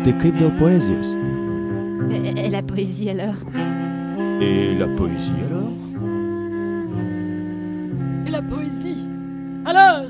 Det kryb del poesios. Et la poésie alors? Et la poésie alors? Et la poésie alors?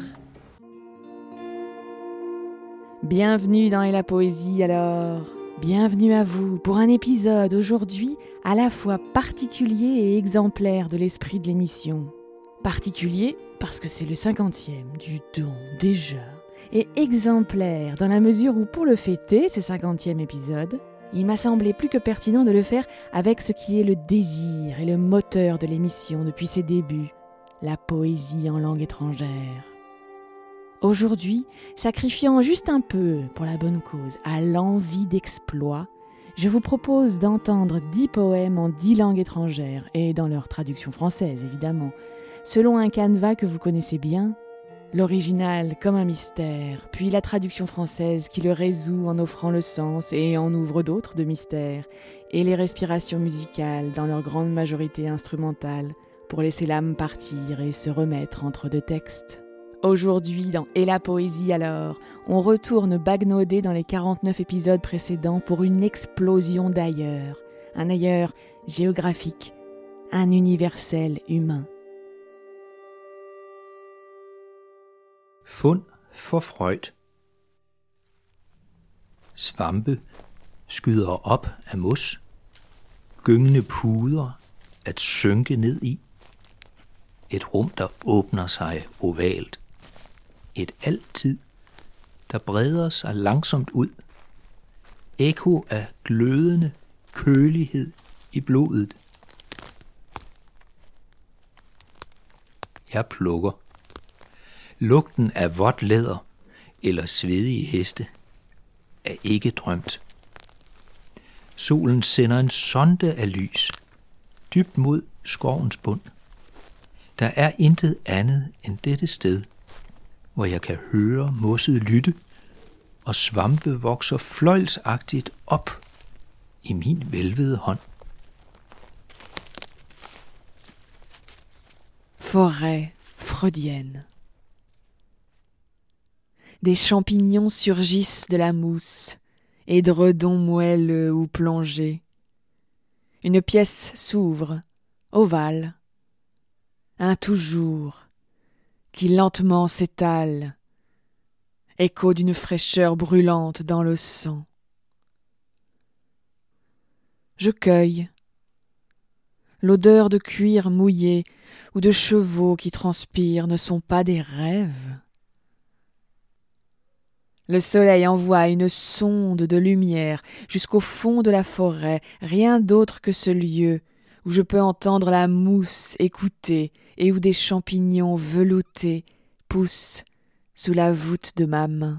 Bienvenue dans Et la poésie alors. Bienvenue à vous pour un épisode aujourd'hui à la fois particulier et exemplaire de l'esprit de l'émission. Particulier parce que c'est le 50e du don déjà, et exemplaire dans la mesure où pour le fêter, ce 50e épisode, il m'a semblé plus que pertinent de le faire avec ce qui est le désir et le moteur de l'émission depuis ses débuts, la poésie en langue étrangère. Aujourd'hui, sacrifiant juste un peu pour la bonne cause à l'envie d'exploit, je vous propose d'entendre 10 poèmes en 10 langues étrangères et dans leur traduction française évidemment, selon un canevas que vous connaissez bien, l'original comme un mystère, puis la traduction française qui le résout en offrant le sens et en ouvre d'autres de mystères, et les respirations musicales dans leur grande majorité instrumentale pour laisser l'âme partir et se remettre entre deux textes. Aujourd'hui, dans Et la poésie alors, on retourne bagnauder dans les 49 épisodes précédents pour une explosion d'ailleurs, un ailleurs géographique, un universel humain. Fund for Freud. Svampe skyder op af mos, gyngende puder at synke ned i. Et rum, der åbner sig ovalt. Et altid, der breder sig langsomt ud. Ekko af glødende kølighed i blodet. Jeg plukker. Lugten af vådt læder eller svedige heste er ikke drømt. Solen sender en sonde af lys, dybt mod skovens bund. Der er intet andet end dette sted, hvor jeg kan høre mosset lytte, og svampe vokser fløjlsagtigt op i min velvede hånd. Forêt freudienne. Des champignons surgissent de la mousse, édredons moelleux ou plongés. Une pièce s'ouvre, ovale, un toujours, qui lentement s'étale, écho d'une fraîcheur brûlante dans le sang. Je cueille. L'odeur de cuir mouillé ou de chevaux qui transpirent ne sont pas des rêves. Le soleil envoie une sonde de lumière jusqu'au fond de la forêt, rien d'autre que ce lieu où je peux entendre la mousse écouter et où des champignons veloutés poussent sous la voûte de ma main.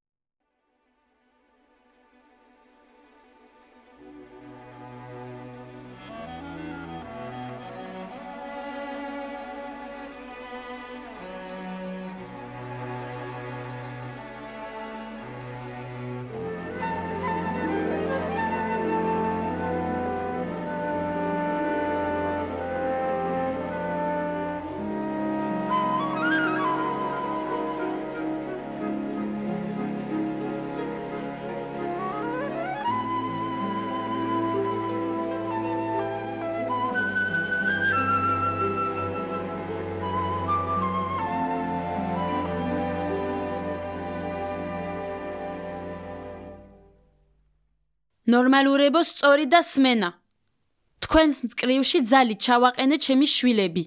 ნორმალურებო სწორი და სმენა. თქვენს მწკრივში ძალით ჩავაყენე ჩემი შვილები.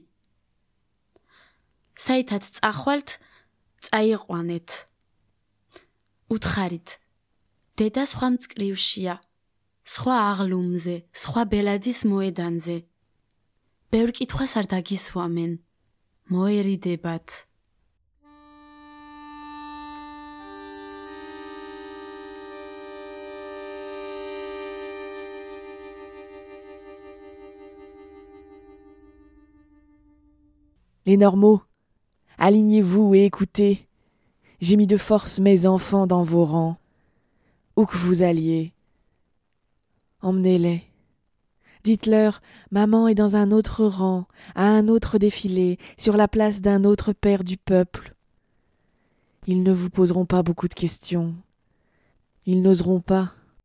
საითად წახვალთ, წაიყვანეთ. უთხარით, დედა სხვა მწკრივშია, სხვა აღლუმზე, სხვა ბელადის მოედანზე. ბევრ კითხვას არ დაგისვამენ. მოერიდებათ. Les normaux, alignez-vous et écoutez. J'ai mis de force mes enfants dans vos rangs. Où que vous alliez, emmenez-les. Dites-leur, maman est dans un autre rang, à un autre défilé, sur la place d'un autre père du peuple. Ils ne vous poseront pas beaucoup de questions. Ils n'oseront pas,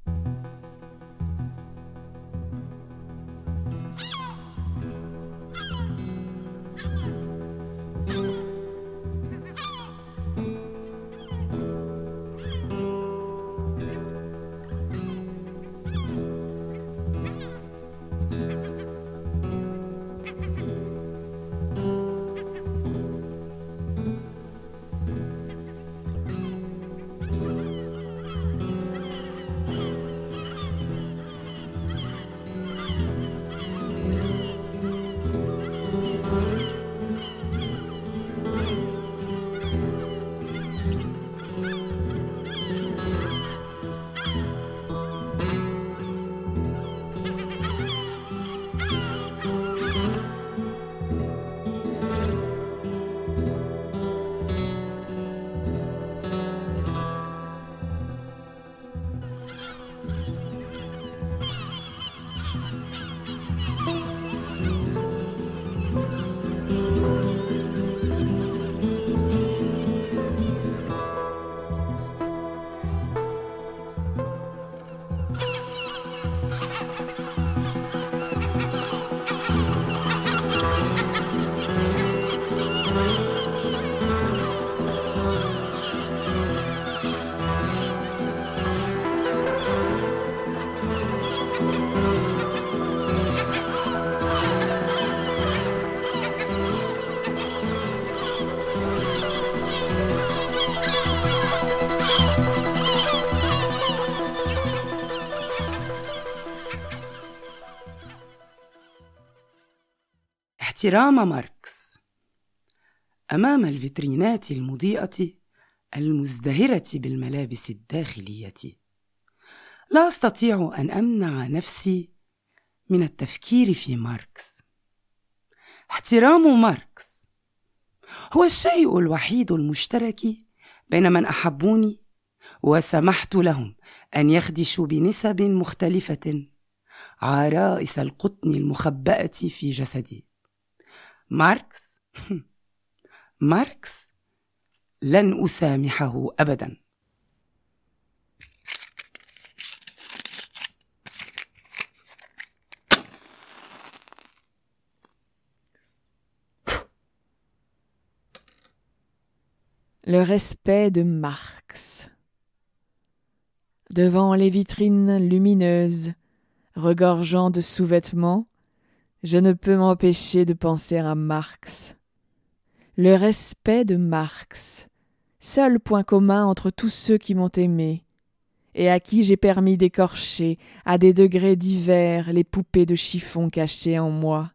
احترام ماركس. أمام الفيترينات المضيئة المزدهرة بالملابس الداخلية لا أستطيع أن أمنع نفسي من التفكير في ماركس. احترام ماركس هو الشيء الوحيد المشترك بين من أحبوني وسمحت لهم أن يخدشوا بنسب مختلفة عرائس القطن المخبأة في جسدي. ماركس لن أسامحه أبدا. Le respect de Marx. Devant les vitrines lumineuses, regorgeant de sous-vêtements, je ne peux m'empêcher de penser à Marx. Le respect de Marx, seul point commun entre tous ceux qui m'ont aimé, et à qui j'ai permis d'écorcher à des degrés divers les poupées de chiffon cachées en moi.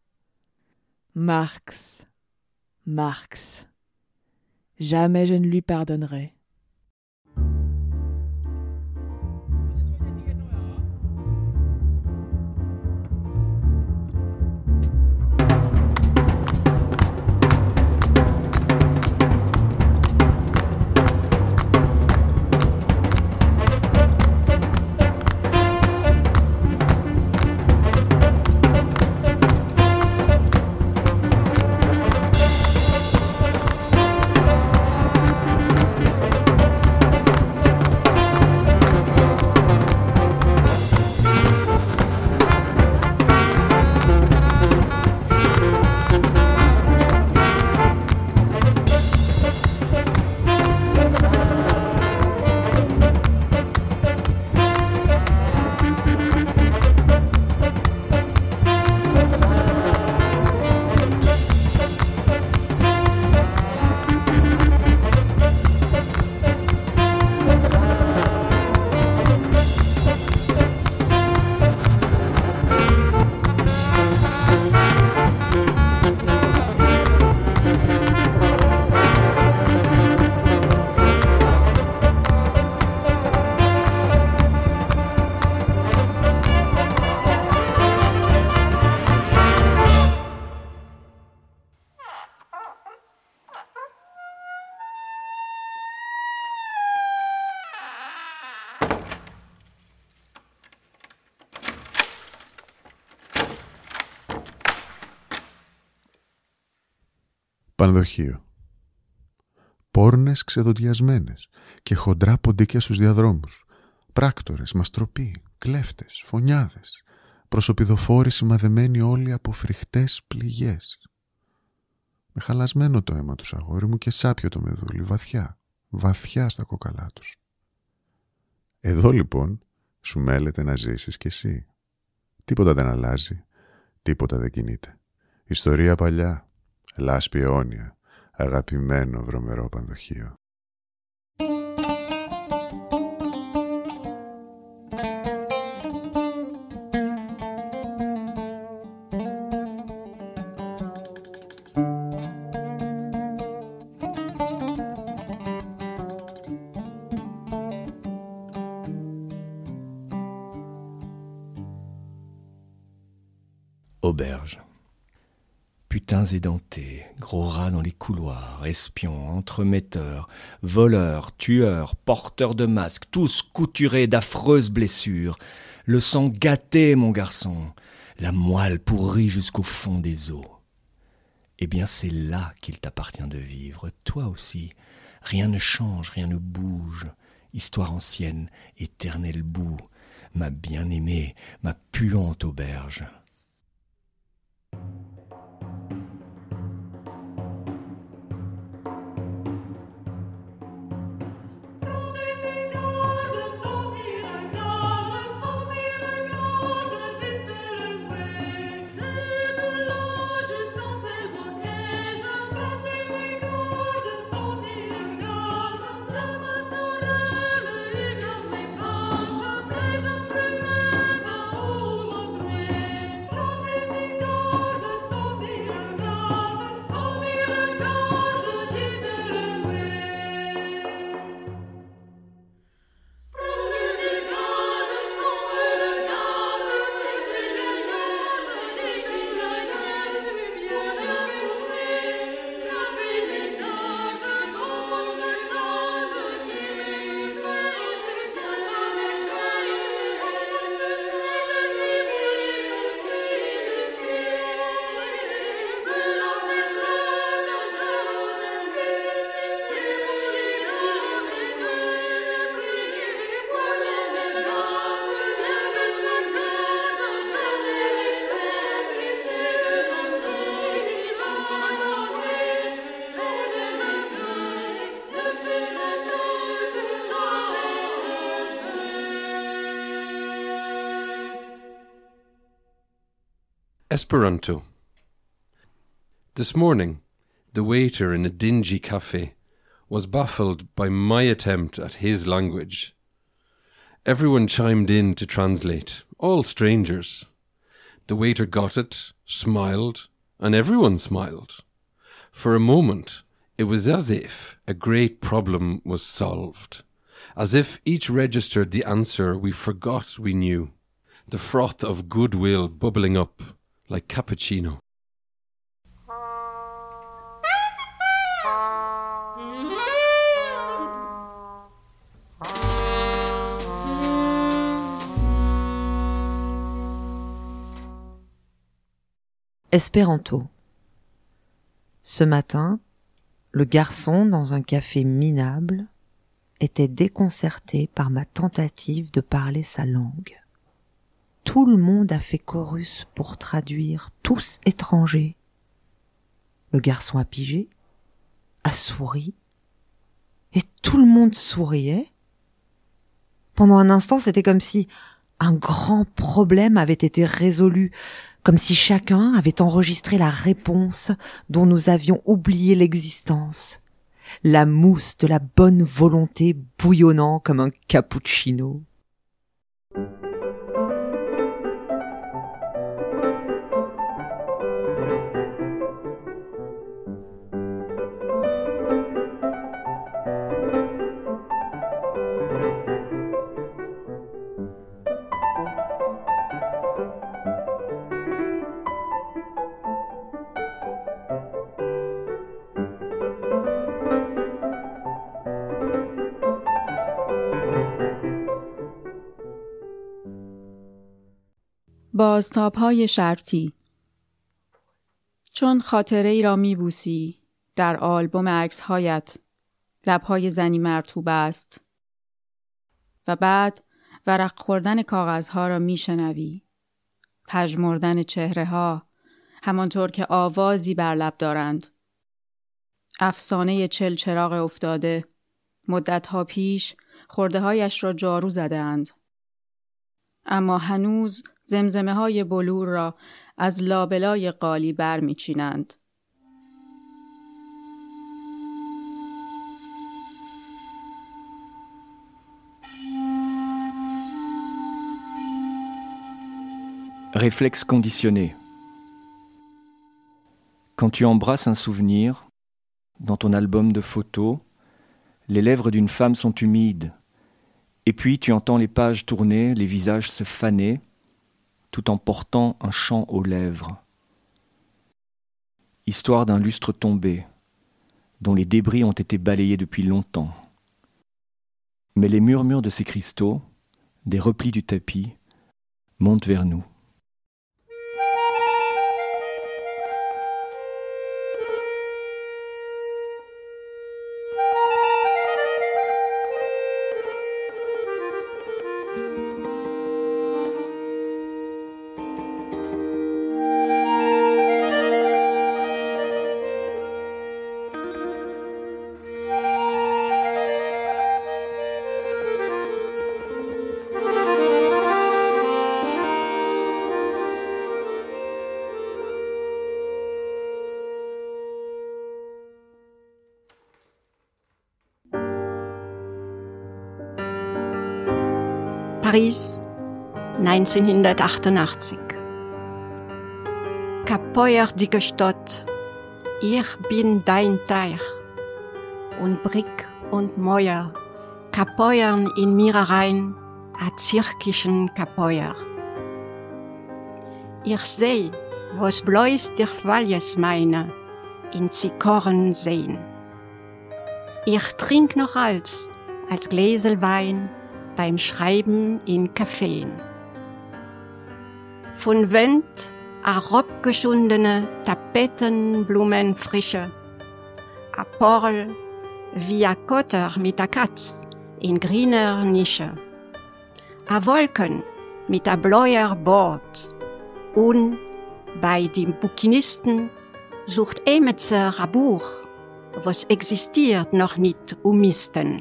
Marx, jamais je ne lui pardonnerai. Πανδοχείο. Πόρνες ξεδοντιασμένες και χοντρά ποντίκια στους διαδρόμους, πράκτορες, μαστροποί, κλέφτες, φωνιάδες, προσωπιδοφόροι σημαδεμένοι όλοι από φρικτές πληγές. Με χαλασμένο το αίμα τους, αγόρι μου, και σάπιο το μεδούλι, βαθιά, βαθιά στα κόκαλά τους. Εδώ λοιπόν σου μέλεται να ζήσεις κι εσύ. Τίποτα δεν αλλάζει, τίποτα δεν κινείται. Ιστορία παλιά, λάσπη αιώνια, αγαπημένο βρωμερό πανδοχείο. Auberge. Putains édentés, gros rats dans les couloirs, espions, entremetteurs, voleurs, tueurs, porteurs de masques, tous couturés d'affreuses blessures, le sang gâté, mon garçon, la moelle pourrie jusqu'au fond des os. Eh bien, c'est là qu'il t'appartient de vivre, toi aussi. Rien ne change, rien ne bouge. Histoire ancienne, éternel bout, ma bien-aimée, ma puante auberge. Esperanto. This morning, the waiter in a dingy cafe was baffled by my attempt at his language. Everyone chimed in to translate, all strangers. The waiter got it, smiled, and everyone smiled. For a moment, it was as if a great problem was solved, as if each registered the answer we forgot we knew, the froth of goodwill bubbling up like cappuccino. Espéranto. Ce matin, le garçon dans un café minable était déconcerté par ma tentative de parler sa langue. Tout le monde a fait chorus pour traduire, tous étrangers. Le garçon a pigé, a souri, et tout le monde souriait. Pendant un instant, c'était comme si un grand problème avait été résolu, comme si chacun avait enregistré la réponse dont nous avions oublié l'existence. La mousse de la bonne volonté bouillonnant comme un cappuccino. بازتاب‌های شرطی. چون خاطره ای را می‌بوسی در آلبوم عکس‌هایت لب‌های زنی مرطوب است و بعد ورق خوردن کاغذها را میشنوی. پژمردن چهره ها، همانطور که آوازی بر لب دارند. افسانه چراغ افتاده، مدتها پیش خورده‌هایش را جارو زده‌اند. اما هنوز زمزمه های بلور را از لابلای قالی بر می‌چینند. Réflexe conditionné. Quand tu embrasses un souvenir, dans ton album de photos, les lèvres d'une femme sont humides, et puis tu entends les pages tourner, les visages se faner, tout en portant un chant aux lèvres. Histoire d'un lustre tombé, dont les débris ont été balayés depuis longtemps. Mais les murmures de ces cristaux, des replis du tapis, montent vers nous. Paris, 1988. Kapeuer dicke Stadt, ich bin dein Teich. Und Brick und Mäuer kapeuern in mir rein, a zirkischen Kapeuer. Ich seh, was bloß dich Waljes meine, in Zikoren sehen. Ich trink noch als Gläsel Wein, beim Schreiben in Caféen. Von Wind herabgeschundene Tapetenblumenfrische, a Porl wie a Kotter mit a Katz in grüner Nische, a Wolken mit a blauer Bord und bei dem Bukinisten sucht Emetzer a Buch, was existiert noch nicht Misten.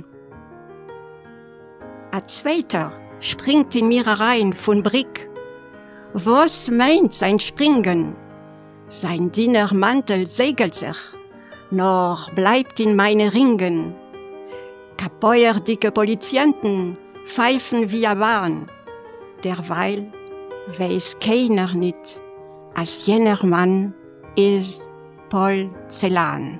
A zweiter springt in mir rein von Brick. Was meint sein Springen? Sein Dienermantel segelt sich, noch bleibt in meine Ringen. Kapeuerdicke Polizienten pfeifen wie a Wahn. Derweil weiß keiner nicht, als jener Mann ist Porzellan.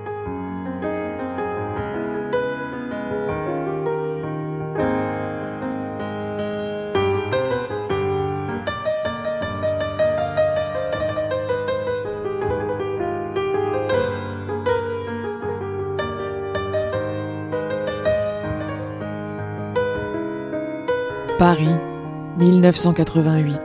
Paris, 1988.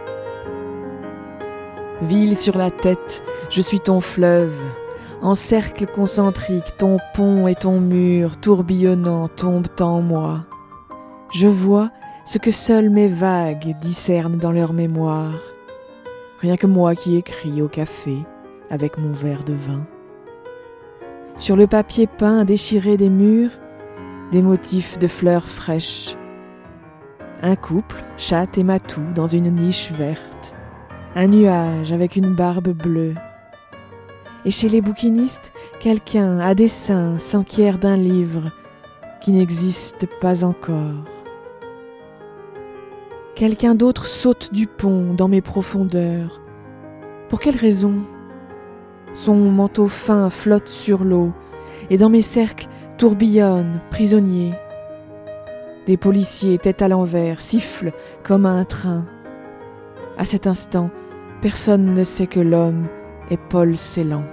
Ville sur la tête, je suis ton fleuve. En cercle concentrique, ton pont et ton mur tourbillonnant tombent en moi. Je vois ce que seules mes vagues discernent dans leur mémoire. Rien que moi qui écris au café avec mon verre de vin. Sur le papier peint déchiré des murs, des motifs de fleurs fraîches. Un couple, chatte et matou, dans une niche verte. Un nuage avec une barbe bleue. Et chez les bouquinistes, quelqu'un à dessin s'enquiert d'un livre qui n'existe pas encore. Quelqu'un d'autre saute du pont dans mes profondeurs. Pour quelle raison ? Son manteau fin flotte sur l'eau et dans mes cercles tourbillonne, prisonnier. Des policiers, tête à l'envers, sifflent comme un train. À cet instant, personne ne sait que l'homme est Paul Celan.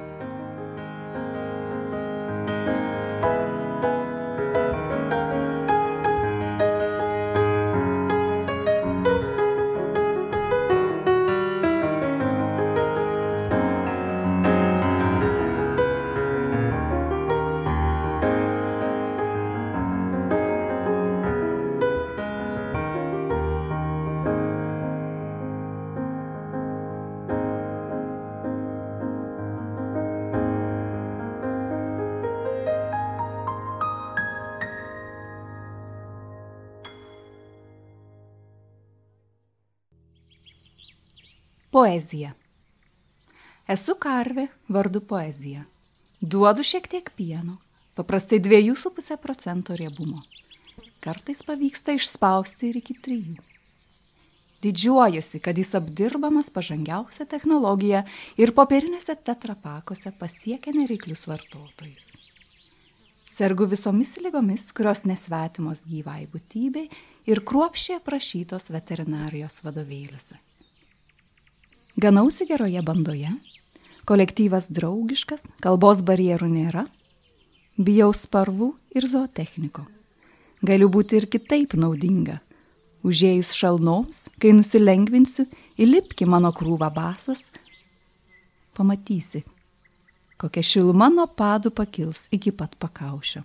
Poezija. Esu karvė vardu poezija. Duodu šiek tiek pieno, paprastai 2,5% riebumo. Kartais pavyksta išspausti ir iki 3. Didžiuojuosi, kad jis apdirbamas pažangiausia technologija ir popierinėse tetrapakuose pasiekia nereiklius vartotojus. Sergu visomis ligomis, kurios nesvetimos gyvai būtybei ir kruopščiai aprašytos veterinarijos vadovėliuose. Ganausi geroje bandoje, kolektyvas draugiškas, kalbos barjerų nėra, bijau spalvų ir zootechniko. Galiu būti ir kitaip naudinga. Užėjus šalnoms, kai nusilengvinsiu, įlipki mano krūvą basas, pamatysi, kokia šiluma nuo padų pakils iki pat pakaušio.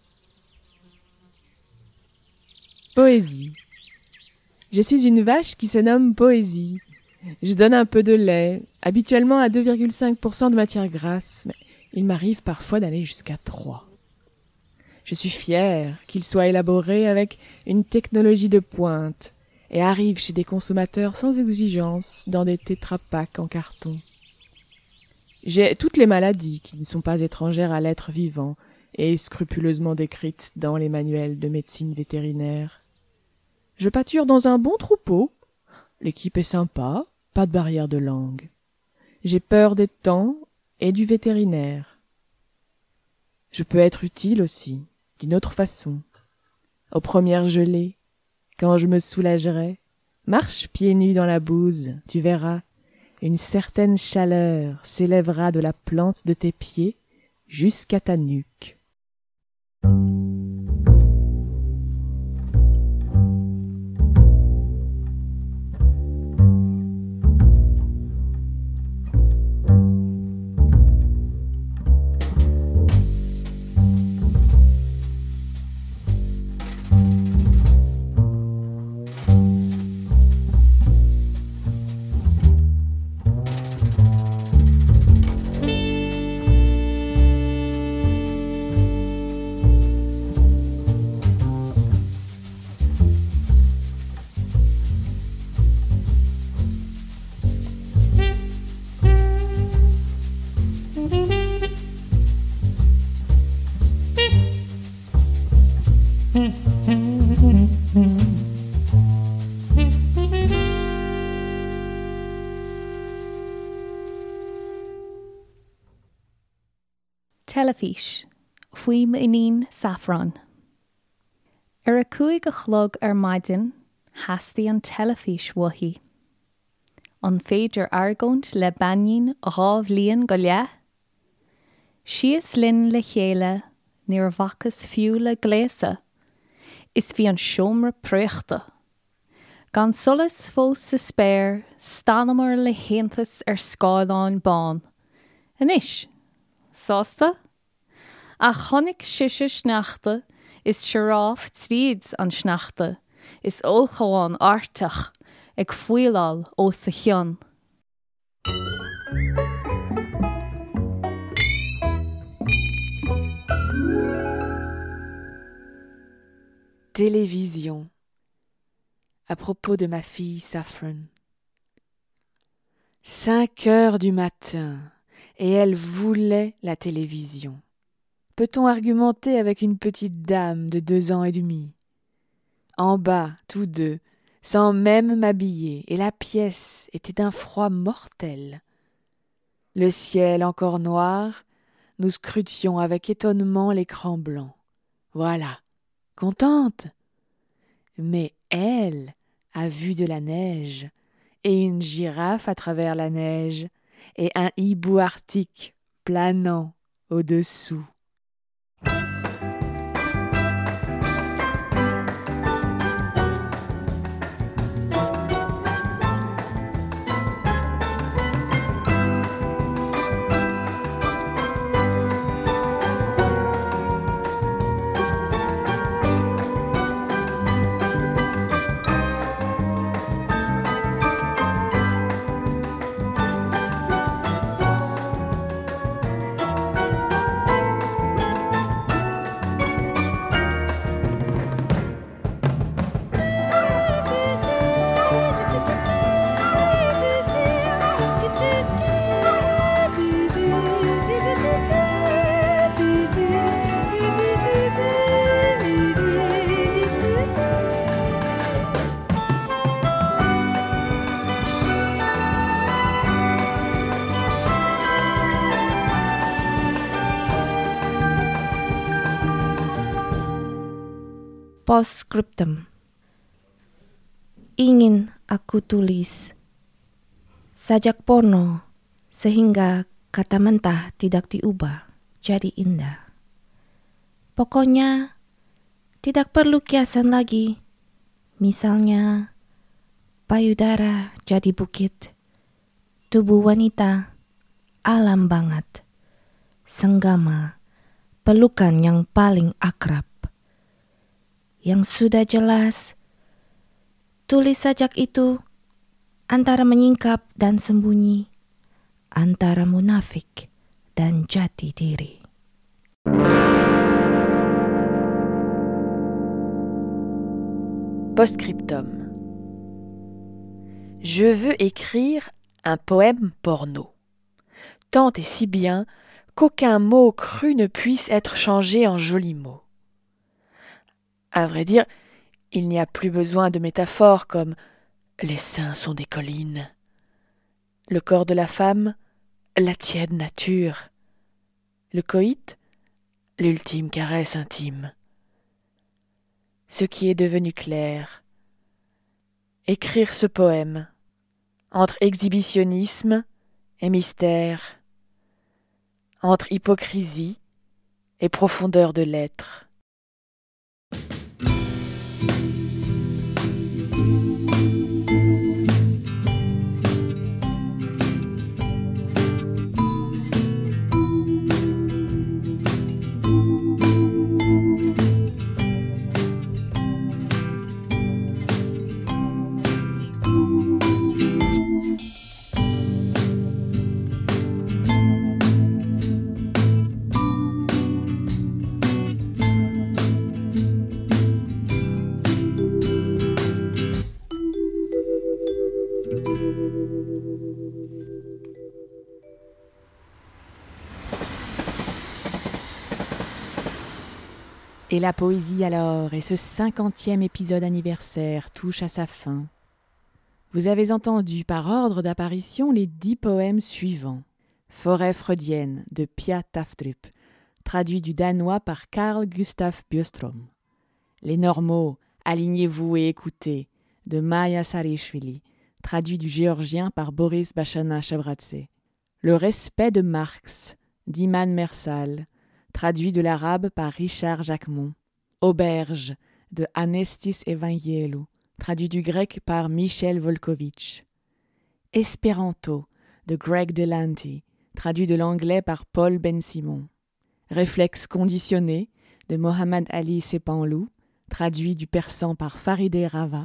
Poésie. Je suis une vache qui se nomme Poésie. Je donne un peu de lait, habituellement à 2,5% de matière grasse, mais il m'arrive parfois d'aller jusqu'à 3. Je suis fière qu'il soit élaboré avec une technologie de pointe et arrive chez des consommateurs sans exigence dans des tétrapaks en carton. J'ai toutes les maladies qui ne sont pas étrangères à l'être vivant et scrupuleusement décrites dans les manuels de médecine vétérinaire. Je pâture dans un bon troupeau. L'équipe est sympa, pas de barrière de langue. J'ai peur des temps et du vétérinaire. Je peux être utile aussi, d'une autre façon. Aux premières gelées, quand je me soulagerai, marche pieds nus dans la bouse, tu verras, une certaine chaleur s'élèvera de la plante de tes pieds jusqu'à ta nuque. Telefís, fuim inín saffron. A cuaig a chlog maidin, hasty an telefís wahi. An féidir argont le banin ráv líon go le. Sias lin le chéile, níor vacas fiú le gléasa, is fi an siomra prechta. Gan solas fós sa spéir, stanamar le héntas scáiláin bán. Anis, sásta? A chonig siise sneachta is siráf tríd an sneachta, is óchaáin artach ag fuileáil ó sa cheann. Télévision. À propos de ma fille Saffron. 5 heures du matin, et elle voulait la télévision. Peut-on argumenter avec une petite dame de 2 ans et demi? En bas, tous deux, sans même m'habiller, et la pièce était d'un froid mortel. Le ciel encore noir, nous scrutions avec étonnement l'écran blanc. Voilà, contente. Mais elle a vu de la neige, et une girafe à travers la neige, et un hibou arctique planant au-dessous. Postscriptum. Ingin aku tulis sajak porno sehingga kata mentah tidak diubah jadi indah. Pokoknya tidak perlu kiasan lagi. Misalnya payudara jadi bukit, tubuh wanita alam banget, senggama pelukan yang paling akrab. Yang sudah jelas, tulis sajak itu antara menyingkap dan sembunyi, antara munafik dan jati diri. Postscriptum. Je veux écrire un poème porno, tant et si bien qu'aucun mot cru ne puisse être changé en jolis mots. À vrai dire, il n'y a plus besoin de métaphores comme « les seins sont des collines », le corps de la femme, la tiède nature, le coït, l'ultime caresse intime. Ce qui est devenu clair, écrire ce poème, entre exhibitionnisme et mystère, entre hypocrisie et profondeur de l'être. Et la poésie alors, et ce 50e épisode anniversaire touche à sa fin. Vous avez entendu par ordre d'apparition les 10 poèmes suivants. Forêt freudienne de Pia Tafdrup, traduit du danois par Carl Gustaf Björström. Les normaux, alignez-vous et écoutez, de Maya Sarishvili, traduit du géorgien par Boris Bachana-Chabradze. Le respect de Marx, d'Iman Mersal, traduit de l'arabe par Richard Jacquemont. Auberge, de Anestis Evangeliou, traduit du grec par Michel Volkovitch. Espéranto, de Greg Delanty, traduit de l'anglais par Paul Ben-Simon. Réflexe conditionné, de Mohammad Ali Sepanlou, traduit du persan par Farideh Rava.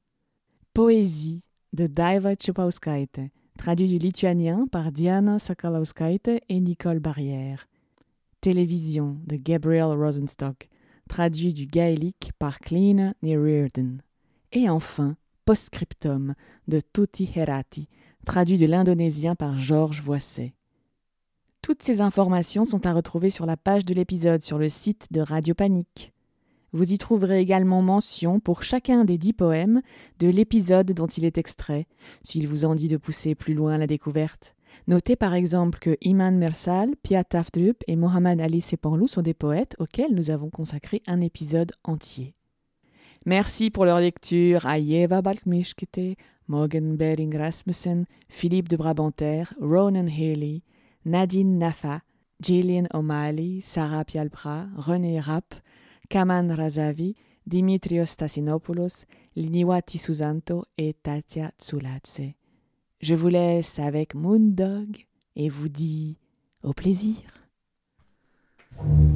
Poésie, de Daiva Čepauskaite, traduit du lituanien par Diana Sakalauskaite et Nicole Barrière. Télévision, de Gabriel Rosenstock, traduit du gaélique par Cleena Nerearden. Et enfin, Postscriptum, de Tuti Herati, traduit de l'indonésien par Georges Voisset. Toutes ces informations sont à retrouver sur la page de l'épisode sur le site de Radio Panique. Vous y trouverez également mention pour chacun des 10 poèmes de l'épisode dont il est extrait, s'il vous en dit de pousser plus loin la découverte. Notez par exemple que Iman Mersal, Pia Tafdrup et Mohammad Ali Sepanlou sont des poètes auxquels nous avons consacré un épisode entier. Merci pour leur lecture à Yeva Balkmishkete, Morgan Bering Rasmussen, Philippe de Brabanter, Ronan Haley, Nadine Nafa, Gillian O'Malley, Sarah Pialpra, René Rapp, Kaman Razavi, Dimitrios Stassinopoulos, Liniwati Susanto et Tatia Tsuladze. Je vous laisse avec Moondog et vous dis au plaisir.